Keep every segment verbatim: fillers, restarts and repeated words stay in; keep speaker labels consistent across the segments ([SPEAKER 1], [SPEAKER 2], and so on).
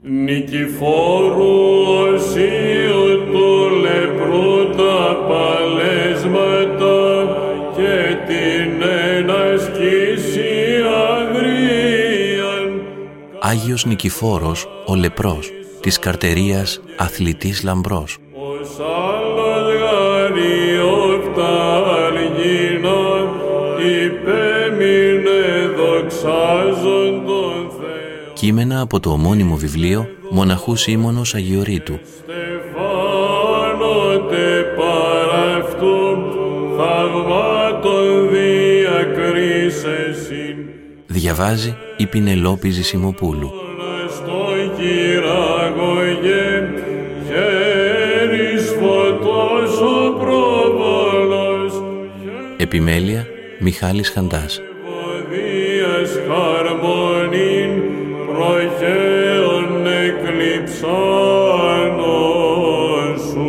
[SPEAKER 1] Νικηφόρου οσίου του λεπρού τα παλέσματα και την ενασκήση αγρίαν.
[SPEAKER 2] Άγιος Νικηφόρος ο λεπρός, της καρτερίας αθλητής λαμπρός.
[SPEAKER 1] Ως άλλος γαριοφταλγίνα υπέμεινε δοξάζον τον Θεό.
[SPEAKER 2] Κείμενα από το ομώνυμο βιβλίο Μοναχούς Ήμωνος Αγιορείτου.
[SPEAKER 1] Στεφάνωτε παρά αυτού θαυμάτων διακρίσεσιν.
[SPEAKER 2] Διαβάζει η Πινελόπη Ζησιμοπούλου.
[SPEAKER 1] Στο κυραγωγέ χέρις φωτός ο προβολός.
[SPEAKER 2] Επιμέλεια Μιχάλης Χαντάς.
[SPEAKER 1] Ευωδίας χαρμονήν προχέων εκλειψάνων σου.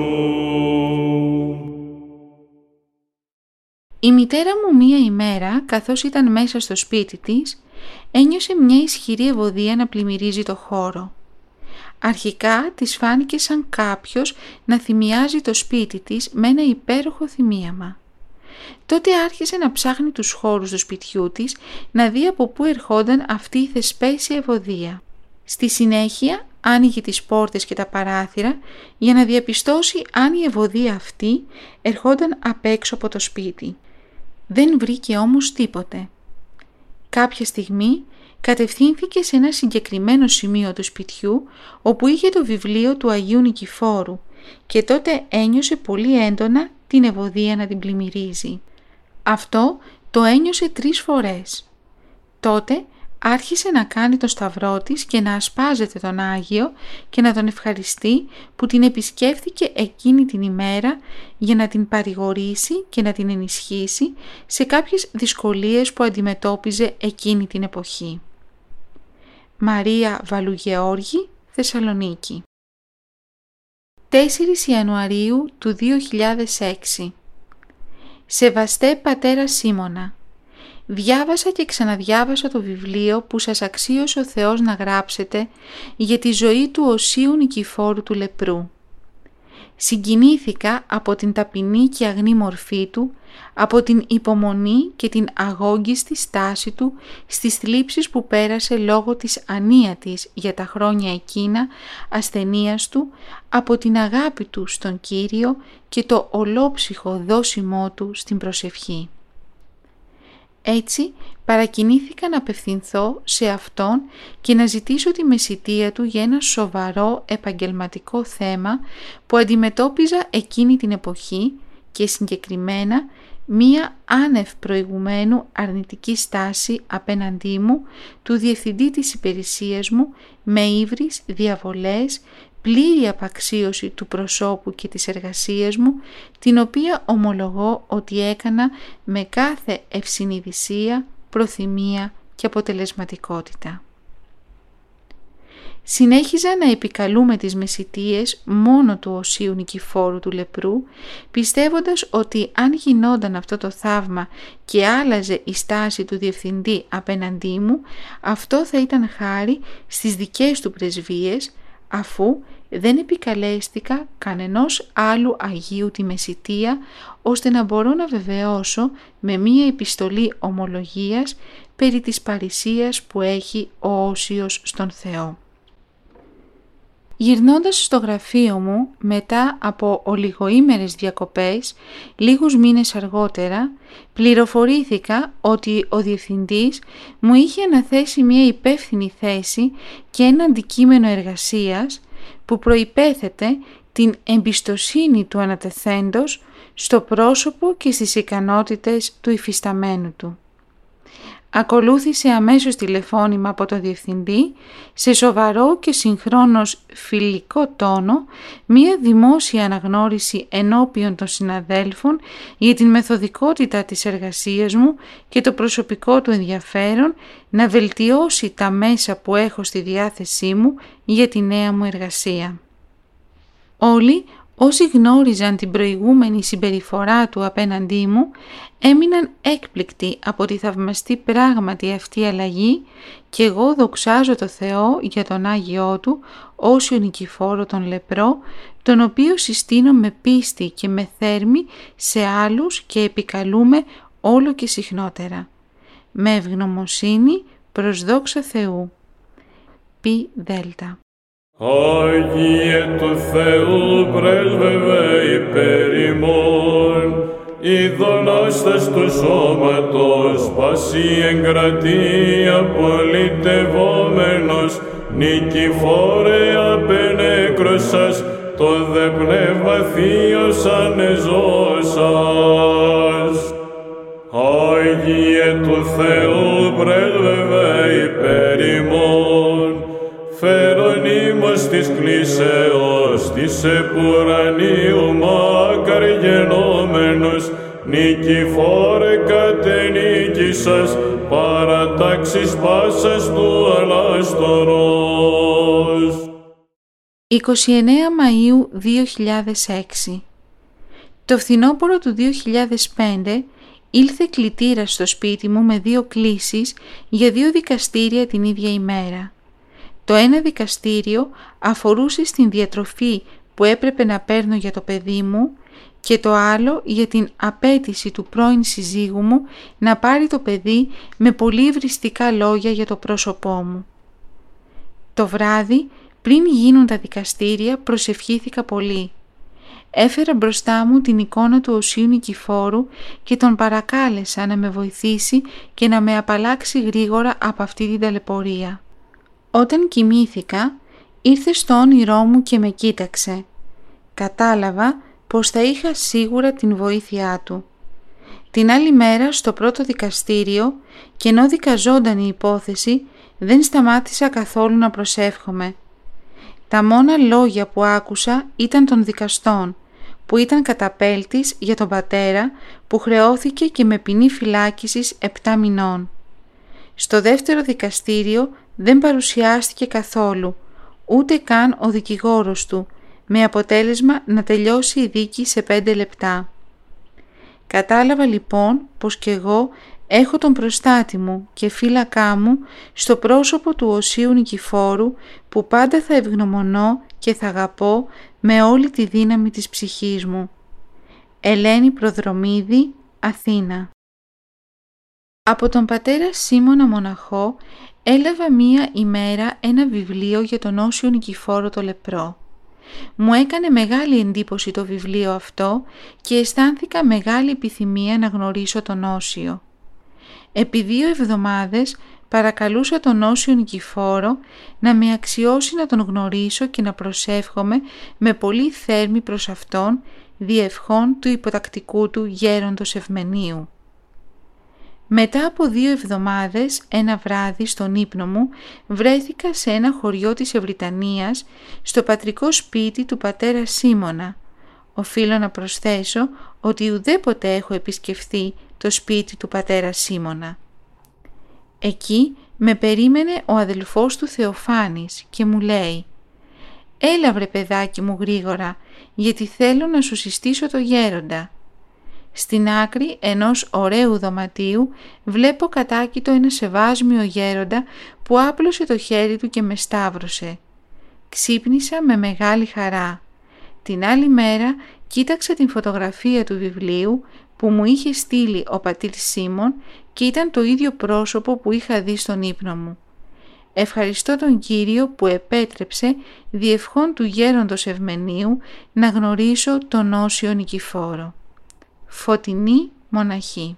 [SPEAKER 3] Η μητέρα μου μία ημέρα, καθώς ήταν μέσα στο σπίτι της, ένιωσε μια ισχυρή ευωδία να πλημμυρίζει το χώρο. Αρχικά της φάνηκε σαν κάποιος να θυμιάζει το σπίτι της με ένα υπέροχο θυμίαμα. Τότε άρχισε να ψάχνει τους χώρους του σπιτιού της, να δει από πού ερχόταν αυτή η θεσπέσια ευωδία. Στη συνέχεια άνοιγε τις πόρτες και τα παράθυρα για να διαπιστώσει αν η ευωδία αυτή ερχόταν απ' έξω από το σπίτι. Δεν βρήκε όμως τίποτε. Κάποια στιγμή κατευθύνθηκε σε ένα συγκεκριμένο σημείο του σπιτιού όπου είχε το βιβλίο του Αγίου Νικηφόρου και τότε ένιωσε πολύ έντονα την ευωδία να την πλημμυρίζει. Αυτό το ένιωσε τρεις φορές. Τότε άρχισε να κάνει το σταυρό της και να ασπάζεται τον Άγιο και να τον ευχαριστεί που την επισκέφθηκε εκείνη την ημέρα για να την παρηγορήσει και να την ενισχύσει σε κάποιες δυσκολίες που αντιμετώπιζε εκείνη την εποχή. Μαρία Βαλουγεώργη, Θεσσαλονίκη. τέσσερις Ιανουαρίου του δύο χιλιάδες έξι. Σεβαστέ πατέρα Σίμωνα, διάβασα και ξαναδιάβασα το βιβλίο που σας αξίωσε ο Θεός να γράψετε για τη ζωή του οσίου Νικηφόρου του λεπρού. Συγκινήθηκα από την ταπεινή και αγνή μορφή του, από την υπομονή και την αγόγγιστη στάση του στις θλίψεις που πέρασε λόγω της ανίατης για τα χρόνια εκείνα ασθενείας του, από την αγάπη του στον Κύριο και το ολόψυχο δόσιμό του στην προσευχή. Έτσι παρακινήθηκα να απευθυνθώ σε Αυτόν και να ζητήσω τη μεσιτεία Του για ένα σοβαρό επαγγελματικό θέμα που αντιμετώπιζα εκείνη την εποχή και συγκεκριμένα μία άνευ προηγουμένου αρνητική στάση απέναντί μου του διευθυντή της υπηρεσίας μου με ύβρις, διαβολές, πλήρη απαξίωση του προσώπου και της εργασίας μου, την οποία ομολογώ ότι έκανα με κάθε ευσυνειδησία, προθυμία και αποτελεσματικότητα. Συνέχιζα να επικαλούμε τις μεσιτείες μόνο του οσίου Νικηφόρου του λεπρού, πιστεύοντας ότι αν γινόταν αυτό το θαύμα και άλλαζε η στάση του διευθυντή απέναντί μου, αυτό θα ήταν χάρη στις δικές του πρεσβείες, αφού δεν επικαλέστηκα κανενός άλλου Αγίου τη μεσιτεία, ώστε να μπορώ να βεβαιώσω με μία επιστολή ομολογίας περί της παρησίας που έχει ο Όσιος στον Θεό. Γυρνώντας στο γραφείο μου μετά από ολιγοήμερες διακοπές, λίγους μήνες αργότερα, πληροφορήθηκα ότι ο διευθυντής μου είχε αναθέσει μια υπεύθυνη θέση και ένα αντικείμενο εργασίας που προϋπέθεται την εμπιστοσύνη του ανατεθέντος στο πρόσωπο και στις ικανότητες του υφισταμένου του. Ακολούθησε αμέσως τηλεφώνημα από τον διευθυντή σε σοβαρό και συγχρόνως φιλικό τόνο, μία δημόσια αναγνώριση ενώπιον των συναδέλφων για την μεθοδικότητα της εργασίας μου και το προσωπικό του ενδιαφέρον να βελτιώσει τα μέσα που έχω στη διάθεσή μου για τη νέα μου εργασία. Όλοι Όσοι γνώριζαν την προηγούμενη συμπεριφορά του απέναντί μου, έμειναν έκπληκτοι από τη θαυμαστή πράγματι αυτή αλλαγή και εγώ δοξάζω το Θεό για τον Άγιό Του, Όσιο Νικηφόρο τον λεπρό, τον οποίο συστήνω με πίστη και με θέρμη σε άλλους και επικαλούμε όλο και συχνότερα. Με ευγνωμοσύνη προς δόξα Θεού. Πι Δέλτα.
[SPEAKER 1] Άγιε του Θεού πρέσβευε υπέρ ημών, ειδονάστας του σώματος, πάση εγκρατεία πολιτευόμενος, Νικηφόρε απενέκρωσας, το δε πνεύμα θείος ανεζώσας. Άγιε του Θεού πρέσβευε υπέρ ημών, φέρον ήμος της κλίσεως, της επουρανίου μακαργενόμενος, Νικηφόρε κατενίκησας, παρατάξεις πάσας του ανάστορος.
[SPEAKER 3] εικοστή ενάτη Μαΐου δύο χιλιάδες έξι. Το φθινόπωρο του δύο χιλιάδες πέντε ήλθε κλητήρας στο σπίτι μου με δύο κλήσεις για δύο δικαστήρια την ίδια ημέρα. Το ένα δικαστήριο αφορούσε στην διατροφή που έπρεπε να παίρνω για το παιδί μου και το άλλο για την απέτηση του πρώην συζύγου μου να πάρει το παιδί με πολύ ευριστικά λόγια για το πρόσωπό μου. Το βράδυ, πριν γίνουν τα δικαστήρια, προσευχήθηκα πολύ. Έφερα μπροστά μου την εικόνα του Οσίου Νικηφόρου και τον παρακάλεσα να με βοηθήσει και να με απαλλάξει γρήγορα από αυτή την ταλαιπωρία. Όταν κοιμήθηκα, ήρθε στο όνειρό μου και με κοίταξε. Κατάλαβα πως θα είχα σίγουρα την βοήθειά του. Την άλλη μέρα στο πρώτο δικαστήριο, και ενώ δικαζόταν η υπόθεση, δεν σταμάτησα καθόλου να προσεύχομαι. Τα μόνα λόγια που άκουσα ήταν των δικαστών, που ήταν καταπέλτης για τον πατέρα που χρεώθηκε και με ποινή φυλάκισης επτά μηνών. Στο δεύτερο δικαστήριο δεν παρουσιάστηκε καθόλου, ούτε καν ο δικηγόρος του, με αποτέλεσμα να τελειώσει η δίκη σε πέντε λεπτά. Κατάλαβα λοιπόν πως κι εγώ έχω τον προστάτη μου και φύλακά μου στο πρόσωπο του Οσίου Νικηφόρου, που πάντα θα ευγνωμονώ και θα αγαπώ με όλη τη δύναμη της ψυχής μου. Ελένη Προδρομίδη, Αθήνα. Από τον πατέρα Σίμωνα μοναχό έλαβα μία ημέρα ένα βιβλίο για τον Όσιο Νικηφόρο το λεπρό. Μου έκανε μεγάλη εντύπωση το βιβλίο αυτό και αισθάνθηκα μεγάλη επιθυμία να γνωρίσω τον Όσιο. Επί δύο εβδομάδες παρακαλούσα τον Όσιο Νικηφόρο να με αξιώσει να τον γνωρίσω και να προσεύχομαι με πολύ θέρμη προς αυτόν, διευχών του υποτακτικού του γέροντος Ευμενίου. Μετά από δύο εβδομάδες, ένα βράδυ στον ύπνο μου, βρέθηκα σε ένα χωριό της Ευρυτανίας, στο πατρικό σπίτι του πατέρα Σίμωνα. Οφείλω να προσθέσω ότι ουδέποτε έχω επισκεφθεί το σπίτι του πατέρα Σίμωνα. Εκεί με περίμενε ο αδελφός του Θεοφάνης και μου λέει «Έλα βρε παιδάκι μου γρήγορα, γιατί θέλω να σου συστήσω το γέροντα». Στην άκρη ενός ωραίου δωματίου βλέπω κατάκητο ένα σεβάσμιο γέροντα που άπλωσε το χέρι του και με σταύρωσε. Ξύπνησα με μεγάλη χαρά. Την άλλη μέρα κοίταξα την φωτογραφία του βιβλίου που μου είχε στείλει ο πατήρ Σίμων και ήταν το ίδιο πρόσωπο που είχα δει στον ύπνο μου. Ευχαριστώ τον Κύριο που επέτρεψε διευχών του γέροντος Ευμενίου να γνωρίσω τον Όσιο Νικηφόρο. Φωτεινή μοναχή.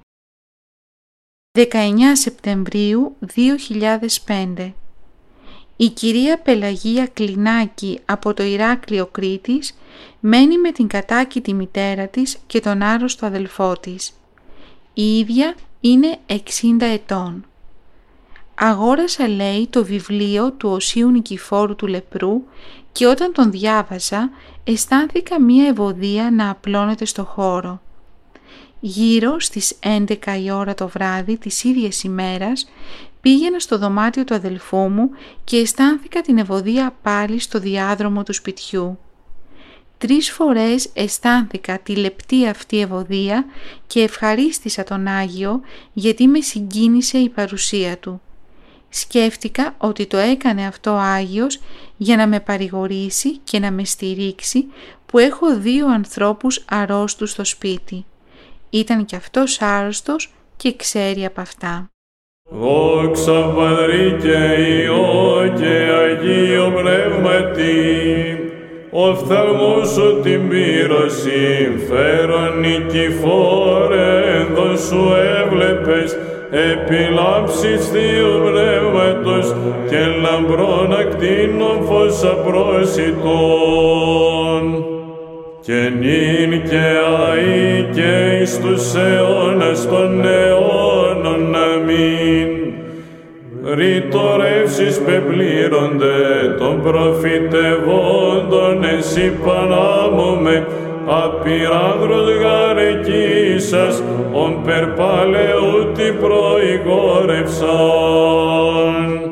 [SPEAKER 3] δεκαεννέα Σεπτεμβρίου δύο χιλιάδες πέντε. Η κυρία Πελαγία Κλινάκη από το Ηράκλειο Κρήτης μένει με την κατάκητη μητέρα της και τον άρρωστο αδελφό της. Η ίδια είναι εξήντα ετών. Αγόρασα, λέει, το βιβλίο του Οσίου Νικηφόρου του Λεπρού και όταν τον διάβασα αισθάνθηκα μία ευωδία να απλώνεται στο χώρο. Γύρω στις έντεκα η ώρα το βράδυ της ίδιας ημέρας πήγαινα στο δωμάτιο του αδελφού μου και αισθάνθηκα την ευωδία πάλι στο διάδρομο του σπιτιού. Τρεις φορές αισθάνθηκα τη λεπτή αυτή ευωδία και ευχαρίστησα τον Άγιο γιατί με συγκίνησε η παρουσία του. Σκέφτηκα ότι το έκανε αυτό ο Άγιος για να με παρηγορήσει και να με στηρίξει που έχω δύο ανθρώπους αρρώστους στο σπίτι. Ήταν κι αυτός άρρωστος και ξέρει από αυτά.
[SPEAKER 1] Δόξα Πατρί και Υιό και Αγίο Πνεύματι, οφθαλμός σου την πύρωση, φέρον νικηφόρε, ενδο σου έβλεπες, επιλάψεις Θείου Πνεύματος και λαμπρών ακτίνων φως απρόσιτων. Και νυν και αεί και εις τους αιώνας των αιώνων. Αμήν. Ρητορεύσεις πεπλήρονται των προφητευόντων, εσύ Πανάμωμε, απειράνδρος γαρεκίσας, ον περπαλαιούτι προηγόρευσαν.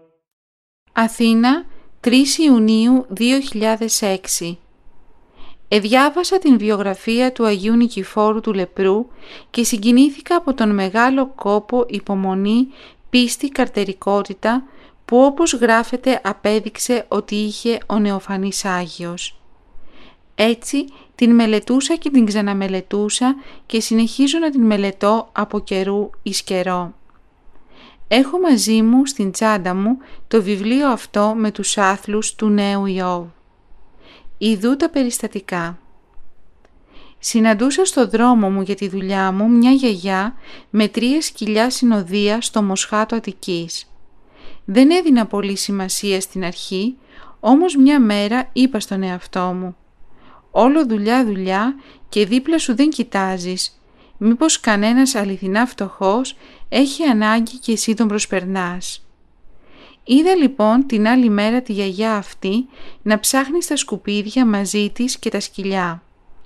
[SPEAKER 3] Αθήνα, τρεις Ιουνίου δύο χιλιάδες έξι. Εδιάβασα την βιογραφία του Αγίου Νικηφόρου του Λεπρού και συγκινήθηκα από τον μεγάλο κόπο, υπομονή, πίστη, καρτερικότητα που όπως γράφεται απέδειξε ότι είχε ο νεοφανής Άγιος. Έτσι την μελετούσα και την ξαναμελετούσα και συνεχίζω να την μελετώ από καιρού εις καιρό. Έχω μαζί μου στην τσάντα μου το βιβλίο αυτό με τους άθλους του νέου Ιώβ. Ιδού τα περιστατικά. Συναντούσα στο δρόμο μου για τη δουλειά μου μια γιαγιά με τρία σκυλιά συνοδεία στο Μοσχάτο Αττικής. Δεν έδινα πολύ σημασία στην αρχή, όμως μια μέρα είπα στον εαυτό μου «Όλο δουλειά δουλειά και δίπλα σου δεν κοιτάζεις. Μήπως κανένας αληθινά φτωχός έχει ανάγκη και εσύ τον προσπερνάς». Είδα λοιπόν την άλλη μέρα τη γιαγιά αυτή να ψάχνει στα σκουπίδια μαζί της και τα σκυλιά.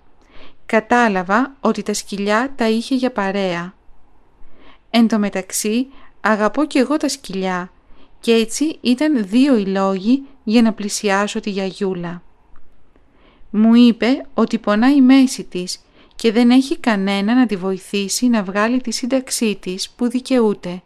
[SPEAKER 3] Κατάλαβα ότι τα σκυλιά τα είχε για παρέα. Εν τω μεταξύ αγαπώ και εγώ τα σκυλιά και έτσι ήταν δύο οι λόγοι για να πλησιάσω τη γιαγιούλα. Μου είπε ότι πονάει η μέση της και δεν έχει κανένα να τη βοηθήσει να βγάλει τη σύνταξή της που δικαιούται.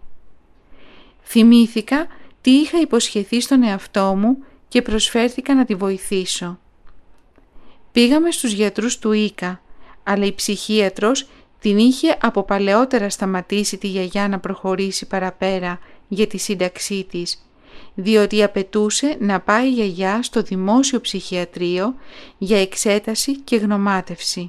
[SPEAKER 3] Θυμήθηκα τι είχα υποσχεθεί στον εαυτό μου και προσφέρθηκα να τη βοηθήσω. Πήγαμε στους γιατρούς του Ίκα, αλλά η ψυχίατρος την είχε από παλαιότερα σταματήσει τη γιαγιά να προχωρήσει παραπέρα για τη σύνταξή της, διότι απαιτούσε να πάει η γιαγιά στο δημόσιο ψυχιατρίο για εξέταση και γνωμάτευση.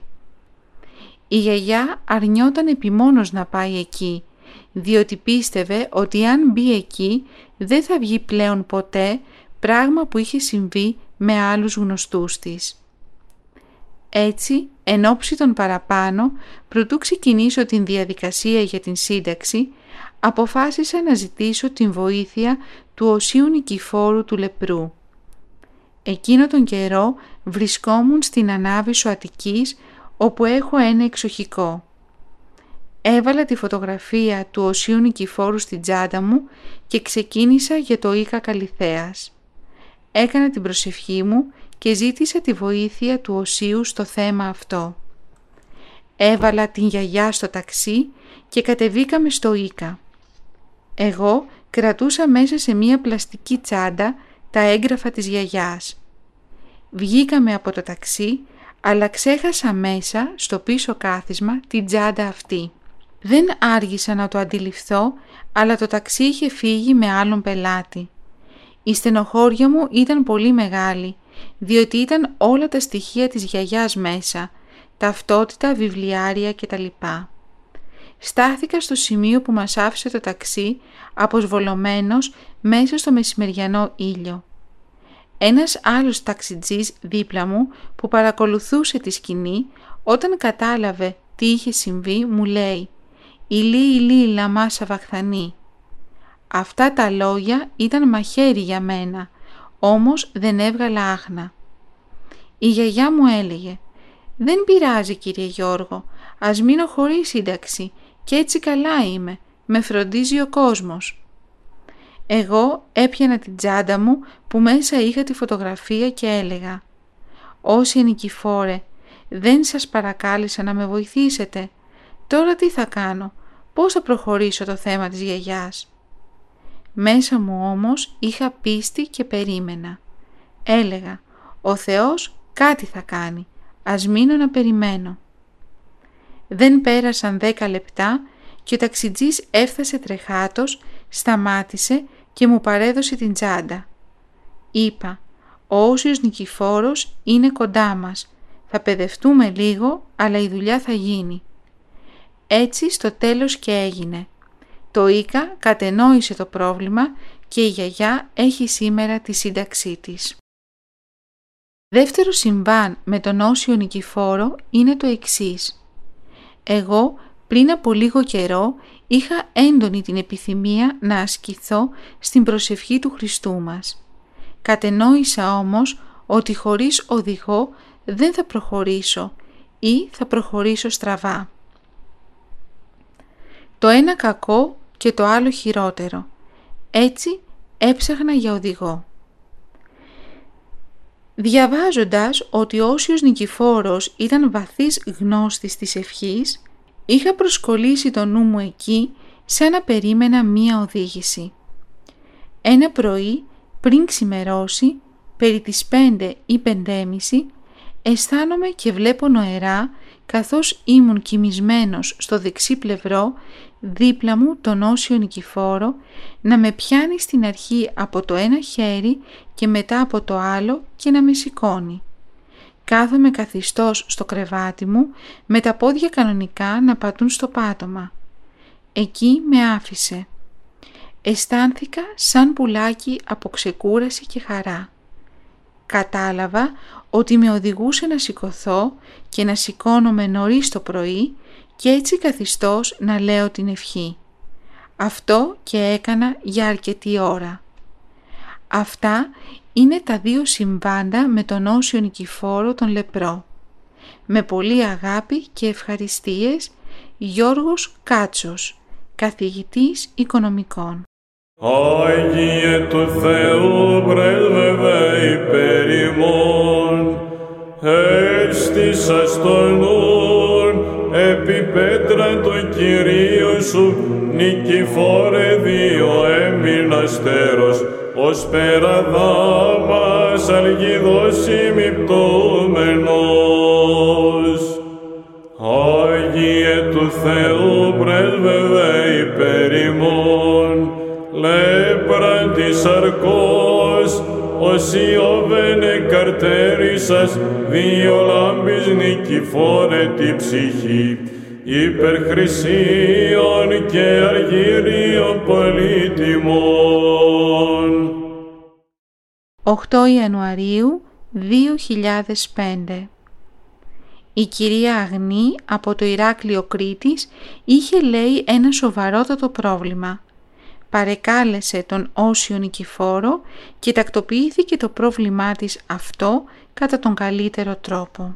[SPEAKER 3] Η γιαγιά αρνιόταν επιμόνως να πάει εκεί, διότι πίστευε ότι αν μπει εκεί δεν θα βγει πλέον ποτέ, πράγμα που είχε συμβεί με άλλους γνωστούς της. Έτσι, εν ώψη των παραπάνω, προτού ξεκινήσω την διαδικασία για την σύνταξη, αποφάσισα να ζητήσω την βοήθεια του Οσίου Νικηφόρου του Λεπρού. Εκείνο τον καιρό βρισκόμουν στην Ανάβησσο Αττικής, όπου έχω ένα εξοχικό. Έβαλα τη φωτογραφία του Οσίου Νικηφόρου στην τσάντα μου και ξεκίνησα για το Ίκα Καλιθέας. Έκανα την προσευχή μου και ζήτησα τη βοήθεια του Οσίου στο θέμα αυτό. Έβαλα την γιαγιά στο ταξί και κατεβήκαμε στο Ίκα. Εγώ κρατούσα μέσα σε μία πλαστική τσάντα τα έγγραφα της γιαγιάς. Βγήκαμε από το ταξί, αλλά ξέχασα μέσα στο πίσω κάθισμα την τσάντα αυτή. Δεν άργησα να το αντιληφθώ, αλλά το ταξί είχε φύγει με άλλον πελάτη. Η στενοχώρια μου ήταν πολύ μεγάλη, διότι ήταν όλα τα στοιχεία της γιαγιάς μέσα, ταυτότητα, βιβλιάρια κτλ. Στάθηκα στο σημείο που μας άφησε το ταξί, αποσβολωμένος μέσα στο μεσημεριανό ήλιο. Ένας άλλος ταξιτζής δίπλα μου που παρακολουθούσε τη σκηνή, όταν κατάλαβε τι είχε συμβεί, μου λέει «Ηλί, ηλί, λαμάσα βαχθανή». Αυτά τα λόγια ήταν μαχαίρι για μένα, όμως δεν έβγαλα άχνα. Η γιαγιά μου έλεγε «Δεν πειράζει κύριε Γιώργο, ας μείνω χωρίς σύνταξη και έτσι καλά είμαι, με φροντίζει ο κόσμος». Εγώ έπιανα την τσάντα μου που μέσα είχα τη φωτογραφία και έλεγα «Όσια Νικηφόρε, δεν σας παρακάλεσα να με βοηθήσετε. Τώρα τι θα κάνω, πώς θα προχωρήσω το θέμα της γιαγιάς?» Μέσα μου όμως είχα πίστη και περίμενα. Έλεγα, ο Θεός κάτι θα κάνει, ας μείνω να περιμένω. Δεν πέρασαν δέκα λεπτά και ο ταξιτζής έφτασε τρεχάτος, σταμάτησε και μου παρέδωσε την τσάντα. Είπα, ο Όσιος Νικηφόρος είναι κοντά μας, θα παιδευτούμε λίγο, αλλά η δουλειά θα γίνει. Έτσι στο τέλος και έγινε. Το Ίκα κατενόησε το πρόβλημα και η γιαγιά έχει σήμερα τη σύνταξή της. Δεύτερο συμβάν με τον Όσιο Νικηφόρο είναι το εξής. Εγώ πριν από λίγο καιρό είχα έντονη την επιθυμία να ασκηθώ στην προσευχή του Χριστού μας. Κατενόησα όμως ότι χωρίς οδηγό δεν θα προχωρήσω ή θα προχωρήσω στραβά. Το ένα κακό και το άλλο χειρότερο. Έτσι έψαχνα για οδηγό. Διαβάζοντας ότι ο Όσιος Νικηφόρος ήταν βαθύς γνώστης της ευχής, είχα προσκολήσει το νου μου εκεί σαν να περίμενα μία οδήγηση. Ένα πρωί, πριν ξημερώσει, περί τις πέντε ή πεντέμιση, αισθάνομαι και βλέπω νοερά, καθώς ήμουν κοιμισμένος στο δεξί πλευρό, δίπλα μου τον Όσιο Νικηφόρο, να με πιάνει στην αρχή από το ένα χέρι και μετά από το άλλο και να με σηκώνει. Κάθομαι καθιστός στο κρεβάτι μου, με τα πόδια κανονικά να πατούν στο πάτωμα. Εκεί με άφησε. Αισθάνθηκα σαν πουλάκι από ξεκούραση και χαρά. Κατάλαβα ότι με οδηγούσε να σηκωθώ και να σηκώνομαι νωρίς το πρωί και έτσι καθιστός να λέω την ευχή. Αυτό και έκανα για αρκετή ώρα. Αυτά είναι τα δύο συμβάντα με τον Όσιο Νικηφόρο τον Λεπρό. Με πολύ αγάπη και ευχαριστίες, Γιώργος Κάτσος, καθηγητής οικονομικών.
[SPEAKER 1] Άγιε του Θεού πρέσβευε υπέρ ημών, έστησας τον νουν επί πέτρα το Κυρίο σου, Νικηφόρε δύο έμεινας τέρος, ως πέρα δάμας αλγιδός ημιπτούμενος. Άγιε του Θεού πρέσβευε υπέρ ημών, λέπραν της αρκός, ως Ιώβενε καρτέρισσας, δύο λάμπης Νικηφόρε τη ψυχή, υπερ χρυσίων και αργύριων πολύτιμων.
[SPEAKER 3] οκτώ Ιανουαρίου δύο χιλιάδες πέντε. Η κυρία Αγνή από το Ηράκλειο Κρήτης είχε, λέει, ένα σοβαρότατο πρόβλημα. Παρεκάλεσε τον Όσιο Νικηφόρο και τακτοποιήθηκε το πρόβλημά της αυτό κατά τον καλύτερο τρόπο.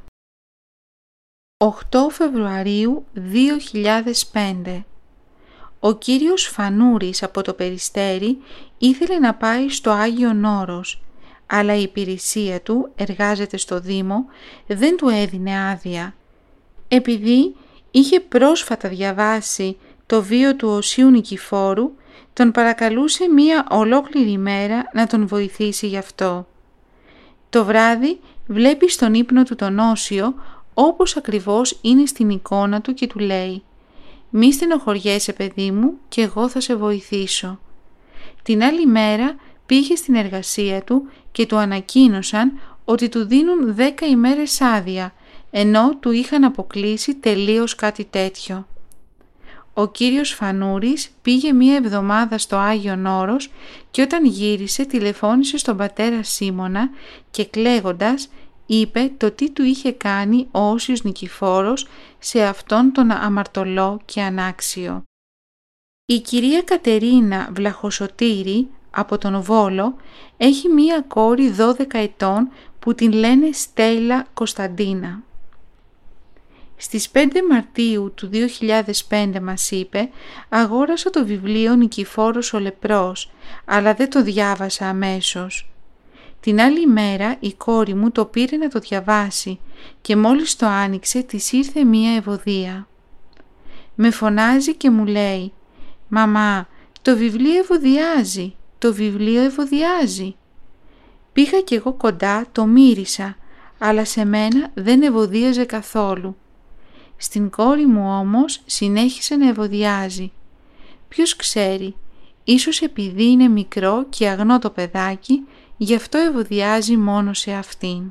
[SPEAKER 3] οκτώ Φεβρουαρίου δύο χιλιάδες πέντε. Ο κύριος Φανούρης από το Περιστέρι ήθελε να πάει στο Άγιον Όρος, αλλά η υπηρεσία του, εργάζεται στο Δήμο, δεν του έδινε άδεια. Επειδή είχε πρόσφατα διαβάσει το βίο του Οσίου Νικηφόρου, τον παρακαλούσε μία ολόκληρη μέρα να τον βοηθήσει γι' αυτό. Το βράδυ βλέπει στον ύπνο του τον Όσιο, όπως ακριβώς είναι στην εικόνα του και του λέει «Μη στενοχωριέσαι παιδί μου και εγώ θα σε βοηθήσω». Την άλλη μέρα πήγε στην εργασία του και του ανακοίνωσαν ότι του δίνουν δέκα ημέρες άδεια, ενώ του είχαν αποκλείσει τελείως κάτι τέτοιο. Ο κύριος Φανούρης πήγε μία εβδομάδα στο Άγιον Όρος και όταν γύρισε τηλεφώνησε στον πατέρα Σίμωνα και κλαίγοντας είπε το τι του είχε κάνει ο Όσιος Νικηφόρος σε αυτόν τον αμαρτωλό και ανάξιο. Η κυρία Κατερίνα Βλαχοσωτήρη από τον Βόλο έχει μία κόρη δώδεκα ετών που την λένε Στέλλα Κωνσταντίνα. Στις πέντε Μαρτίου του δύο χιλιάδες πέντε μας είπε «Αγόρασα το βιβλίο Νικηφόρος ο Λεπρός, αλλά δεν το διάβασα αμέσως». Την άλλη μέρα η κόρη μου το πήρε να το διαβάσει και μόλις το άνοιξε της ήρθε μία ευωδία. Με φωνάζει και μου λέει «Μαμά, το βιβλίο ευωδιάζει, το βιβλίο ευωδιάζει». Πήγα κι εγώ κοντά, το μύρισα, αλλά σε μένα δεν ευωδίαζε καθόλου. Στην κόρη μου όμως συνέχισε να ευωδιάζει. Ποιος ξέρει, ίσως επειδή είναι μικρό και αγνό το παιδάκι, γι' αυτό ευωδιάζει μόνο σε αυτήν.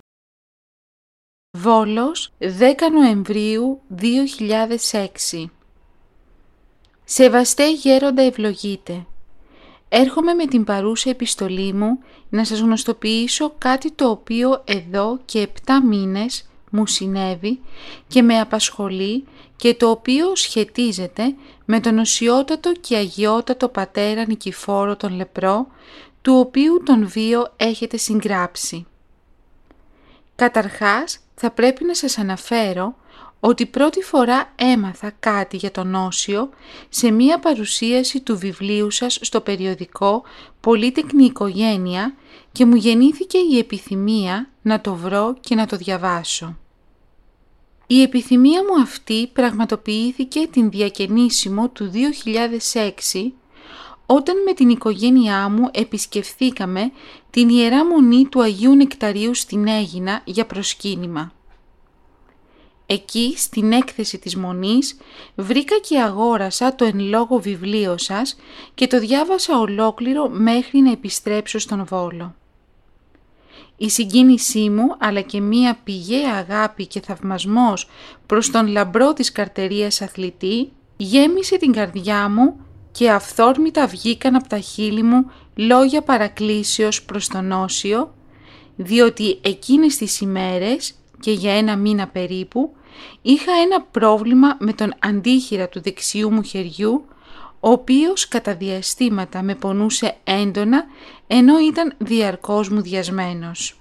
[SPEAKER 3] Βόλος, δέκα Νοεμβρίου δύο χιλιάδες έξι. Σεβαστέ γέροντα ευλογείτε. Έρχομαι με την παρούσα επιστολή μου να σας γνωστοποιήσω κάτι το οποίο εδώ και επτά μήνες μου συνέβη και με απασχολεί και το οποίο σχετίζεται με τον οσιότατο και αγιότατο πατέρα Νικηφόρο τον Λεπρό, του οποίου τον βίο έχετε συγγράψει. Καταρχάς θα πρέπει να σας αναφέρω ότι πρώτη φορά έμαθα κάτι για τον Όσιο σε μία παρουσίαση του βιβλίου σας στο περιοδικό «Πολύτεκνη οικογένεια» και μου γεννήθηκε η επιθυμία να το βρω και να το διαβάσω. Η επιθυμία μου αυτή πραγματοποιήθηκε την διακαινήσιμο του δύο χιλιάδες έξι, όταν με την οικογένειά μου επισκεφθήκαμε την Ιερά Μονή του Αγίου Νεκταρίου στην Αίγινα για προσκύνημα. Εκεί, στην έκθεση της Μονής, βρήκα και αγόρασα το εν λόγω βιβλίο σας και το διάβασα ολόκληρο μέχρι να επιστρέψω στον Βόλο. Η συγκίνησή μου, αλλά και μία πηγαία αγάπη και θαυμασμός προς τον λαμπρό της καρτερίας αθλητή, γέμισε την καρδιά μου και αυθόρμητα βγήκαν από τα χείλη μου λόγια παρακλήσεως προς τον Όσιο, διότι εκείνες τις ημέρες και για ένα μήνα περίπου είχα ένα πρόβλημα με τον αντίχειρα του δεξιού μου χεριού, ο οποίος κατά διαστήματα με πονούσε έντονα ενώ ήταν διαρκώς μου διασμένος.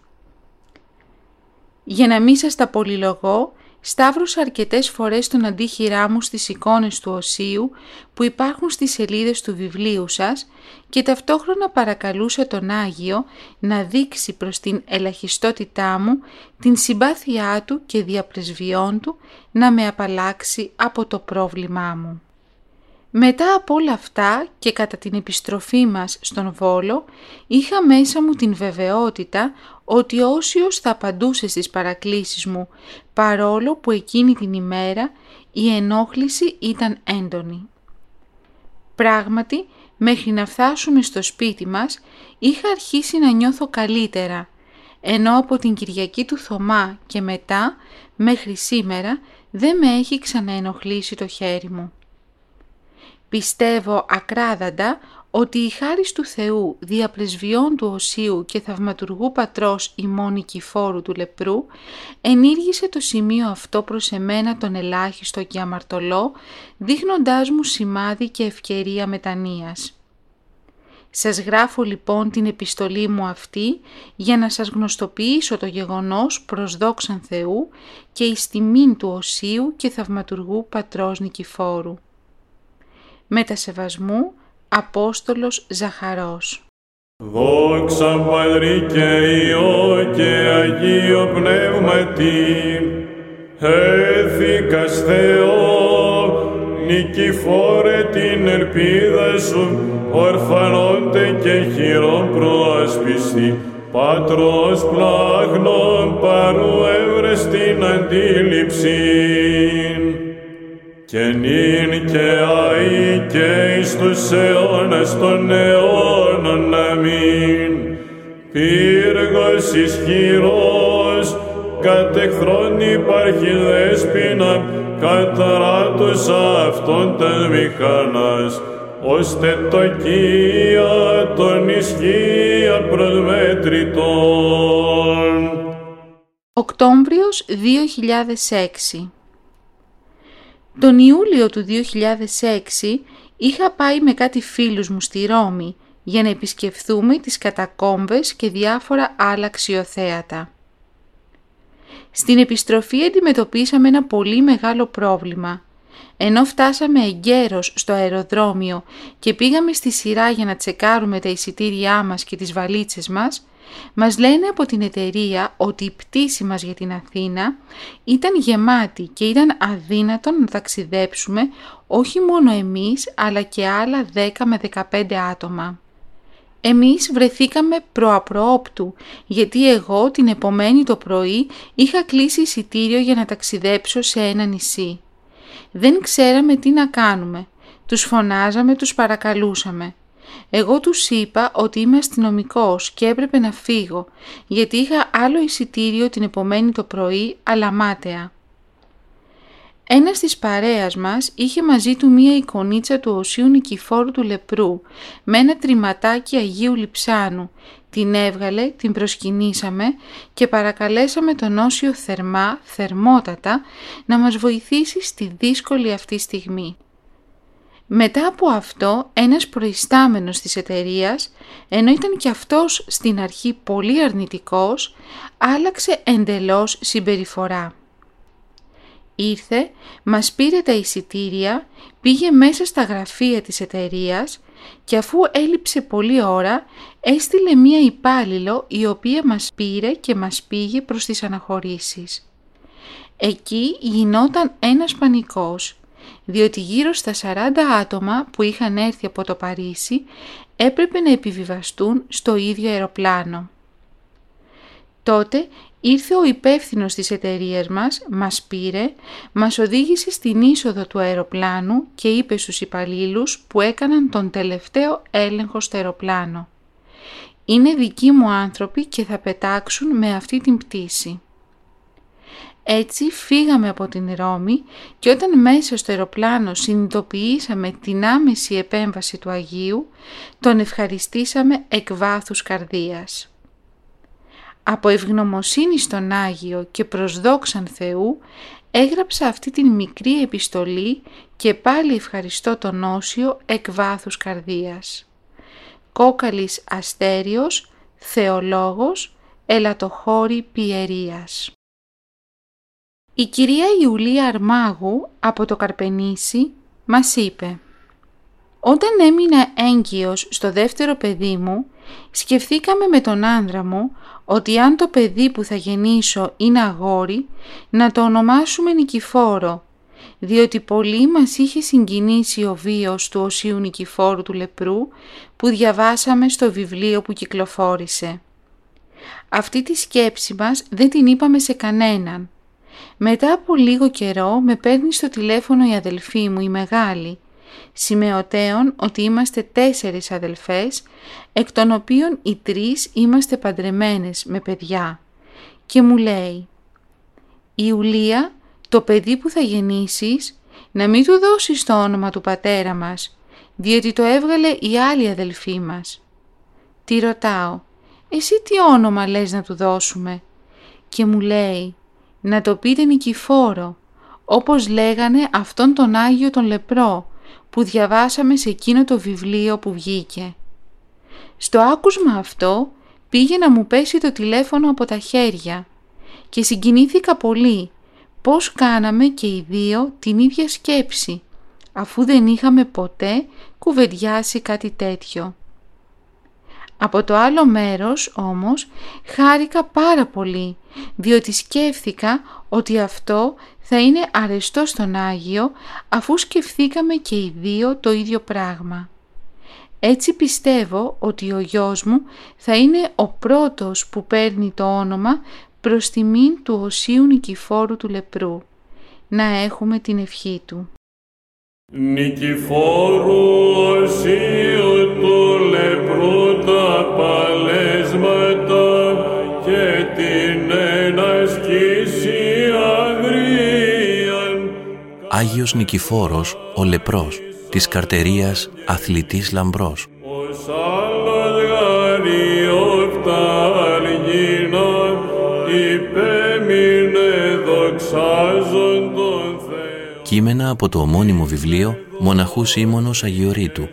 [SPEAKER 3] Για να μην σας τα πολυλογώ, σταύρωσα αρκετές φορές τον αντίχειρά μου στις εικόνες του Οσίου που υπάρχουν στις σελίδες του βιβλίου σας και ταυτόχρονα παρακαλούσα τον Άγιο να δείξει προς την ελαχιστότητά μου την συμπάθειά του και διαπρεσβειών του να με απαλλάξει από το πρόβλημά μου. Μετά από όλα αυτά και κατά την επιστροφή μας στον Βόλο, είχα μέσα μου την βεβαιότητα ότι ο Όσιος θα απαντούσε στις παρακλήσεις μου, παρόλο που εκείνη την ημέρα η ενόχληση ήταν έντονη. Πράγματι, μέχρι να φτάσουμε στο σπίτι μας, είχα αρχίσει να νιώθω καλύτερα, ενώ από την Κυριακή του Θωμά και μετά, μέχρι σήμερα, δεν με έχει ξαναενοχλήσει το χέρι μου. Πιστεύω ακράδαντα ότι η χάρις του Θεού διαπρεσβειών του Οσίου και θαυματουργού πατρός ημών Νικηφόρου του Λεπρού ενήργησε το σημείο αυτό προς εμένα τον ελάχιστο και αμαρτωλό, δείχνοντάς μου σημάδι και ευκαιρία μετανοίας. Σας γράφω λοιπόν την επιστολή μου αυτή για να σας γνωστοποιήσω το γεγονός προς δόξαν Θεού και εις τιμήν του Οσίου και θαυματουργού πατρός Νικηφόρου. Μετασεβασμού, Απόστολος Ζαχαρός.
[SPEAKER 1] Δόξα Πατρί και Υιό και Αγίο Πνεύματι, έθηκας Θεό, Νικηφόρε την ελπίδα σου, ορφανόντε και χειρόν προασπιστή, Πατρός πλάγνων παρού έβρες την αντίληψη. Και νυν και αεί και εις τους αιώνας των αιώνων, αμήν. Πύργος ισχυρός, κατ' εχθρόν υπάρχει δέσποινα, καταράτως αυτών τας μηχανάς, ώστε το κία των ισχύα προσμέτρητον.
[SPEAKER 3] Οκτώβριος δύο χιλιάδες έξι. Τον Ιούλιο του δύο χιλιάδες έξι είχα πάει με κάτι φίλους μου στη Ρώμη για να επισκεφθούμε τις κατακόμβες και διάφορα άλλα αξιοθέατα. Στην επιστροφή αντιμετωπίσαμε ένα πολύ μεγάλο πρόβλημα. Ενώ φτάσαμε εγκαίρως στο αεροδρόμιο και πήγαμε στη σειρά για να τσεκάρουμε τα εισιτήριά μας και τις βαλίτσες μας, Μας λένε από την εταιρεία ότι η πτήση μας για την Αθήνα ήταν γεμάτη και ήταν αδύνατον να ταξιδέψουμε όχι μόνο εμείς αλλά και άλλα δέκα με δεκαπέντε άτομα. Εμείς βρεθήκαμε προαπροόπτου, γιατί εγώ την επομένη το πρωί είχα κλείσει εισιτήριο για να ταξιδέψω σε ένα νησί. Δεν ξέραμε τι να κάνουμε. Τους φωνάζαμε, τους παρακαλούσαμε. Εγώ τους είπα ότι είμαι αστυνομικός και έπρεπε να φύγω, γιατί είχα άλλο εισιτήριο την επομένη το πρωί, αλλά μάταια. Ένας της παρέας μας είχε μαζί του μία εικονίτσα του Οσίου Νικηφόρου του Λεπρού με ένα τριματάκι Αγίου Λειψάνου. Την έβγαλε, την προσκυνήσαμε και παρακαλέσαμε τον Όσιο θερμά, θερμότατα, να μας βοηθήσει στη δύσκολη αυτή στιγμή. Μετά από αυτό, ένας προϊστάμενος της εταιρείας, ενώ ήταν και αυτός στην αρχή πολύ αρνητικός, άλλαξε εντελώς συμπεριφορά. Ήρθε, μας πήρε τα εισιτήρια, πήγε μέσα στα γραφεία της εταιρείας και αφού έλειψε πολλή ώρα, έστειλε μία υπάλληλο η οποία μας πήρε και μας πήγε προς τις αναχωρήσεις. Εκεί γινόταν ένας πανικός, διότι γύρω στα σαράντα άτομα που είχαν έρθει από το Παρίσι έπρεπε να επιβιβαστούν στο ίδιο αεροπλάνο. Τότε ήρθε ο υπεύθυνος της εταιρείας μας, μας πήρε, μας οδήγησε στην είσοδο του αεροπλάνου και είπε στους υπαλλήλους που έκαναν τον τελευταίο έλεγχο στο αεροπλάνο: «Είναι δικοί μου άνθρωποι και θα πετάξουν με αυτή την πτήση». Έτσι φύγαμε από την Ρώμη και όταν μέσα στο αεροπλάνο συνειδητοποιήσαμε την άμεση επέμβαση του Αγίου, τον ευχαριστήσαμε εκ βάθους καρδίας. Από ευγνωμοσύνη στον Άγιο και προς δόξαν Θεού έγραψα αυτή την μικρή επιστολή και πάλι ευχαριστώ τον Όσιο εκ βάθους καρδίας. Κόκαλης Αστέριος, Θεολόγος, Ελατοχώρη Πιερίας. Η κυρία Ιουλία Αρμάγου από το Καρπενήσι μας είπε: «Όταν έμεινα έγκυος στο δεύτερο παιδί μου, σκεφτήκαμε με τον άνδρα μου ότι αν το παιδί που θα γεννήσω είναι αγόρι, να το ονομάσουμε Νικηφόρο, διότι πολύ μας είχε συγκινήσει ο βίος του Οσίου Νικηφόρου του Λεπρού που διαβάσαμε στο βιβλίο που κυκλοφόρησε. Αυτή τη σκέψη μας δεν την είπαμε σε κανέναν. Μετά από λίγο καιρό με παίρνει στο τηλέφωνο η αδελφή μου, η μεγάλη, σημεωτέων ότι είμαστε τέσσερις αδελφές, εκ των οποίων οι τρεις είμαστε παντρεμένες με παιδιά, και μου λέει: «Ιουλία, το παιδί που θα γεννήσεις, να μην του δώσεις το όνομα του πατέρα μας, διότι το έβγαλε η άλλη αδελφή μας». Τη ρωτάω: «Εσύ τι όνομα λες να του δώσουμε?» Και μου λέει: «Να το πείτε Νικηφόρο, όπως λέγανε αυτόν τον Άγιο τον Λεπρό που διαβάσαμε σε εκείνο το βιβλίο που βγήκε». Στο άκουσμα αυτό πήγε να μου πέσει το τηλέφωνο από τα χέρια και συγκινήθηκα πολύ πώς κάναμε και οι δύο την ίδια σκέψη, αφού δεν είχαμε ποτέ κουβεντιάσει κάτι τέτοιο. Από το άλλο μέρος όμως χάρηκα πάρα πολύ, διότι σκέφθηκα ότι αυτό θα είναι αρεστό στον Άγιο, αφού σκεφθήκαμε και οι δύο το ίδιο πράγμα. Έτσι πιστεύω ότι ο γιος μου θα είναι ο πρώτος που παίρνει το όνομα προς τιμήν του Οσίου Νικηφόρου του Λεπρού. Να έχουμε την ευχή του.
[SPEAKER 1] Νικηφόρου Οσίου του Λεπρού τα παλέσματα και την ενασκήση αγρίαν.
[SPEAKER 2] Άγιος Νικηφόρος ο Λεπρός, της καρτερίας αθλητής λαμπρός.
[SPEAKER 1] Ως άλλος γαριοφταργίνα υπέμεινε δοξάζον τον Θεό.
[SPEAKER 2] Κείμενα από το ομώνυμο βιβλίο Μοναχού Σίμωνος Αγιορείτου.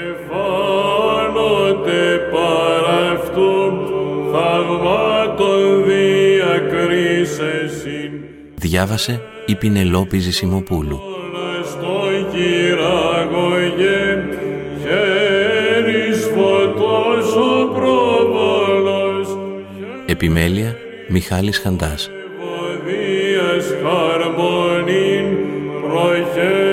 [SPEAKER 1] Στεφάνοτε παραυτού θαυμάτων διακρίσεσιν.
[SPEAKER 2] Διάβασε η Πινελόπη Ζησιμοπούλου.
[SPEAKER 1] Στο κυραγωγέ χέρις φωτός ο προβολός
[SPEAKER 2] Επιμέλεια Μιχάλης Χαντάς.
[SPEAKER 1] Ευωδίας χαρμονήν προχέ